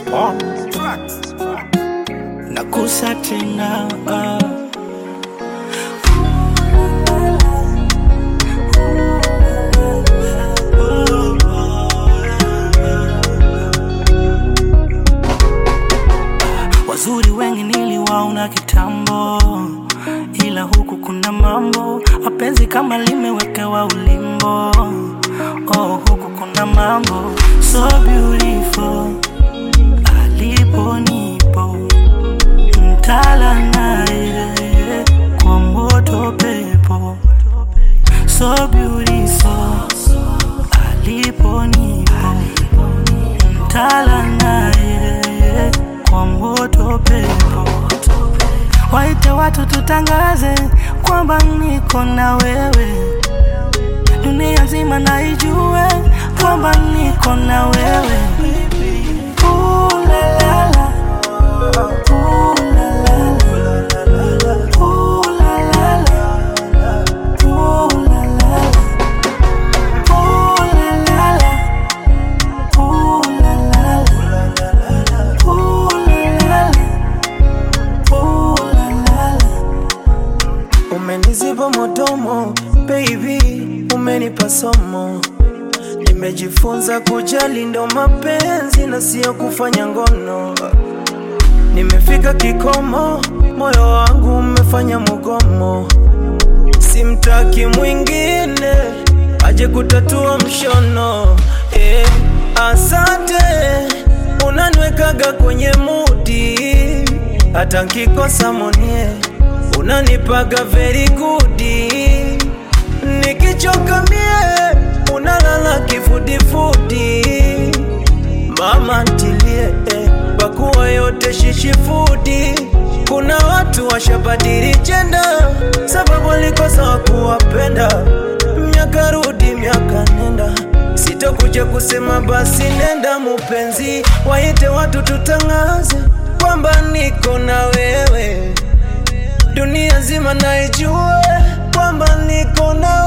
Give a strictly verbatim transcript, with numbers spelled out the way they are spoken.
Spawn nakusa tena wazuri wengi niliwaona kitambo, ila huku kuna mambo, mapenzi kama limewekewa ulimbo. Oh, huku kuna mambo so beautiful, alipo nipo mtala naye kwa moto pepo. So beautiful, alipo nipo mtala naye kwa moto pepo. Waite watu tutangaze kwamba niko na wewe, dunia nzima na ijue kwamba niko na wewe. Ooh la la la, ooh la la la, ooh la la la, ooh la la la, ooh la la la, ooh la la la, ooh la la la. Umeniziba modomo baby, umenipa somo, nimejifunza kujali ndo mapenzi na sio kufanya ngono. Nimefika kikomo, moyo wangu umefanya mugomo, simtaki mwingine aje kutatua mshono. Eh, asante unaniwekaga kwenye mudi, hata nkikosa monie unanipaga very good. Nikichoka mie unalala kifudifudi, mama ntilie eh, bakuwa yote shishifudi. Kuna watu washabadili jenda sababu walikosa wakuwapenda. Miaka rudi miaka nenda, sitokuja kusema basi nenda mupenzi. Waite watu tutangaze kwamba niko na wewe, dunia nzima na ijue kwamba niko na wewe.